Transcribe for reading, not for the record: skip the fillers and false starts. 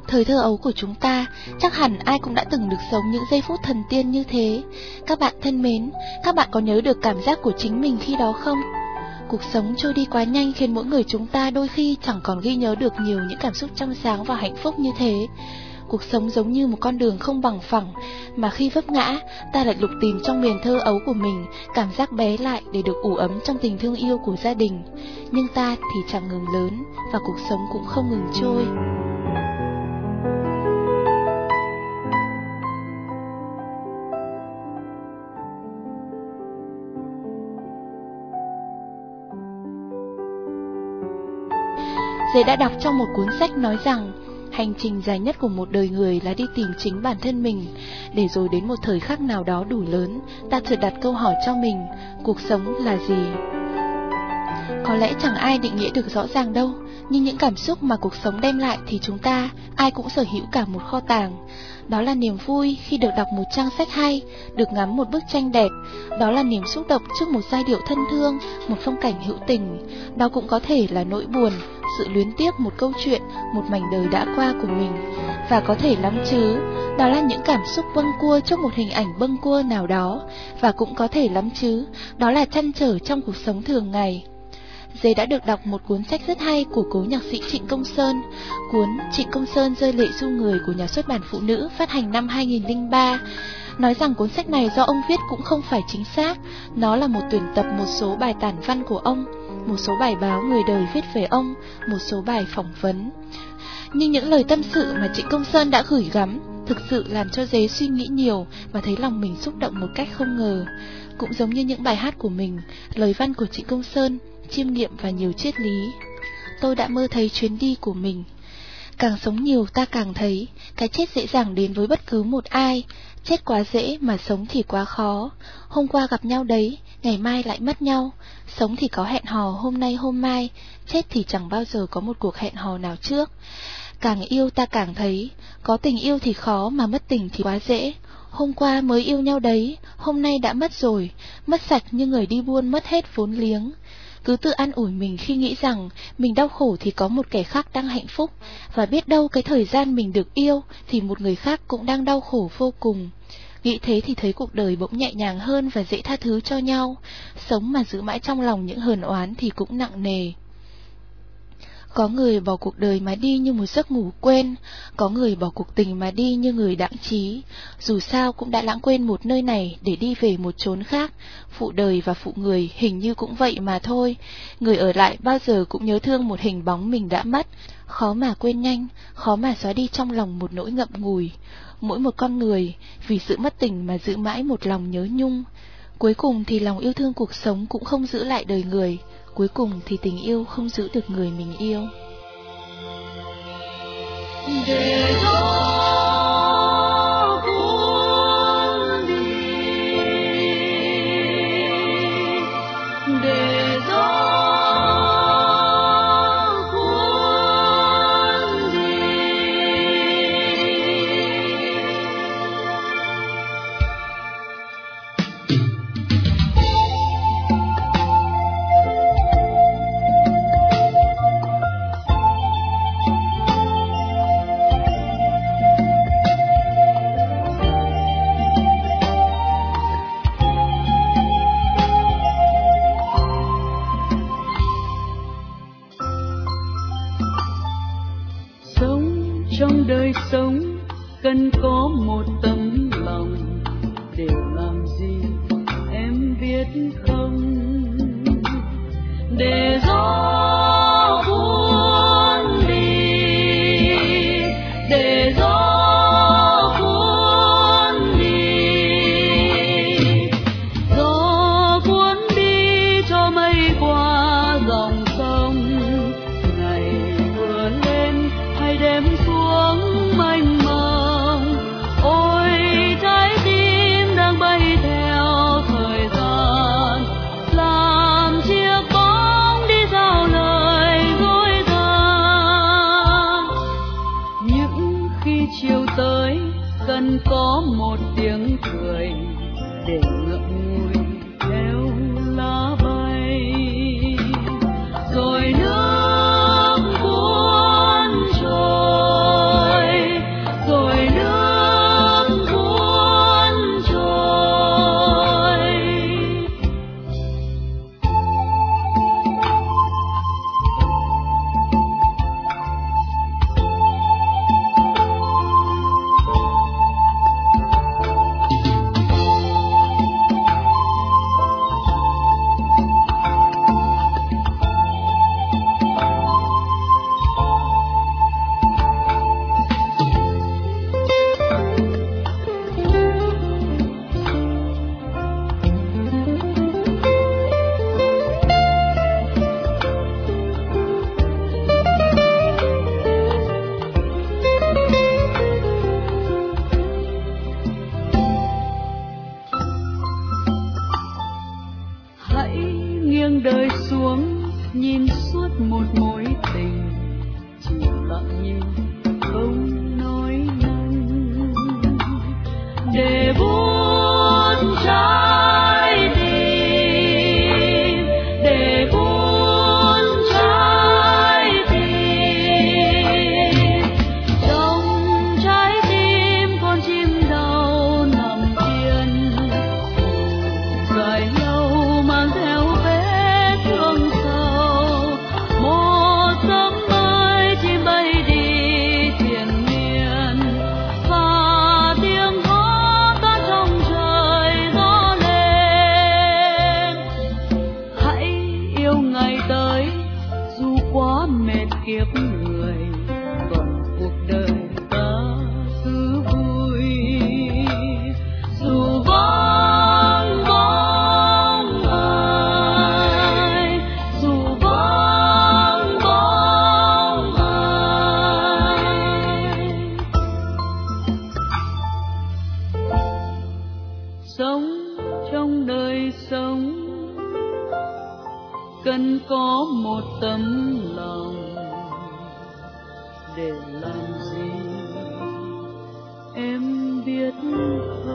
Thời thơ ấu của chúng ta, chắc hẳn ai cũng đã từng được sống những giây phút thần tiên như thế. Các bạn thân mến, các bạn có nhớ được cảm giác của chính mình khi đó không? Cuộc sống trôi đi quá nhanh khiến mỗi người chúng ta đôi khi chẳng còn ghi nhớ được nhiều những cảm xúc trong sáng và hạnh phúc như thế. Cuộc sống giống như một con đường không bằng phẳng, mà khi vấp ngã, ta lại lục tìm trong miền thơ ấu của mình cảm giác bé lại để được ủ ấm trong tình thương yêu của gia đình. Nhưng ta thì chẳng ngừng lớn, và cuộc sống cũng không ngừng trôi. Dễ đã đọc trong một cuốn sách nói rằng hành trình dài nhất của một đời người là đi tìm chính bản thân mình, để rồi đến một thời khắc nào đó đủ lớn, ta chợt đặt câu hỏi cho mình, cuộc sống là gì? Có lẽ chẳng ai định nghĩa được rõ ràng đâu, nhưng những cảm xúc mà cuộc sống đem lại thì chúng ta, ai cũng sở hữu cả một kho tàng. Đó là niềm vui khi được đọc một trang sách hay, được ngắm một bức tranh đẹp. Đó là niềm xúc động trước một giai điệu thân thương, một phong cảnh hữu tình. Đó cũng có thể là nỗi buồn, sự luyến tiếc một câu chuyện, một mảnh đời đã qua của mình. Và có thể lắm chứ, đó là những cảm xúc bâng cua trước một hình ảnh bâng cua nào đó. Và cũng có thể lắm chứ, đó là trăn trở trong cuộc sống thường ngày. Dế đã được đọc một cuốn sách rất hay của cố nhạc sĩ Trịnh Công Sơn. Cuốn Trịnh Công Sơn rơi lệ ru người của nhà xuất bản Phụ Nữ phát hành năm 2003. Nói rằng cuốn sách này do ông viết cũng không phải chính xác. Nó là một tuyển tập một số bài tản văn của ông, một số bài báo người đời viết về ông, một số bài phỏng vấn. Nhưng những lời tâm sự mà Trịnh Công Sơn đã gửi gắm thực sự làm cho Dế suy nghĩ nhiều và thấy lòng mình xúc động một cách không ngờ. Cũng giống như những bài hát của mình, lời văn của Trịnh Công Sơn chiêm nghiệm và nhiều triết lý. Tôi đã mơ thấy chuyến đi của mình. Càng sống nhiều ta càng thấy cái chết dễ dàng đến với bất cứ một ai. Chết quá dễ mà sống thì quá khó. Hôm qua gặp nhau đấy, ngày mai lại mất nhau. Sống thì có hẹn hò hôm nay hôm mai, chết thì chẳng bao giờ có một cuộc hẹn hò nào trước. Càng yêu ta càng thấy có tình yêu thì khó mà mất tình thì quá dễ. Hôm qua mới yêu nhau đấy, hôm nay đã mất rồi. Mất sạch như người đi buôn mất hết vốn liếng. Cứ tự an ủi mình khi nghĩ rằng mình đau khổ thì có một kẻ khác đang hạnh phúc, và biết đâu cái thời gian mình được yêu thì một người khác cũng đang đau khổ vô cùng. Nghĩ thế thì thấy cuộc đời bỗng nhẹ nhàng hơn và dễ tha thứ cho nhau. Sống mà giữ mãi trong lòng những hờn oán thì cũng nặng nề. Có người bỏ cuộc đời mà đi như một giấc ngủ quên, có người bỏ cuộc tình mà đi như người đãng trí. Dù sao cũng đã lãng quên một nơi này để đi về một chốn khác. Phụ đời và phụ người hình như cũng vậy mà thôi. Người ở lại bao giờ cũng nhớ thương một hình bóng mình đã mất. Khó mà quên nhanh, khó mà xóa đi trong lòng một nỗi ngậm ngùi. Mỗi một con người vì sự mất tình mà giữ mãi một lòng nhớ nhung. Cuối cùng thì lòng yêu thương cuộc sống cũng không giữ lại đời người. Cuối cùng thì tình yêu không giữ được người mình yêu. Để gió cuốn đi, để gió cuốn đi. Trong đời sống cần có một tấm lòng, để làm gì em biết không? Để gió cuốn đi, để gió cuốn đi, gió cuốn đi cho mây qua dòng sông. Ngày vừa lên hay đêm xuống mênh mông, ôi trái tim đang bay theo thời gian. xuống nhìn suốt một mối tình, chỉ lặng nhìn không nói năng, để buốt trái tim, để buốt trái tim. Trong trái tim con chim đau nằm yên, dài lâu mang theo vết thương sâu. Một sớm mai chim bay đi triền miên, và tiếng hót ta trong trời gió lên. Hãy yêu ngày tới dù quá mệt kiếp người, còn cuộc đời ta cứ vui. Dù vắng bóng ai, dù vắng bóng ai, sống trong đời sống cần có một tấm lòng, để làm gì em biết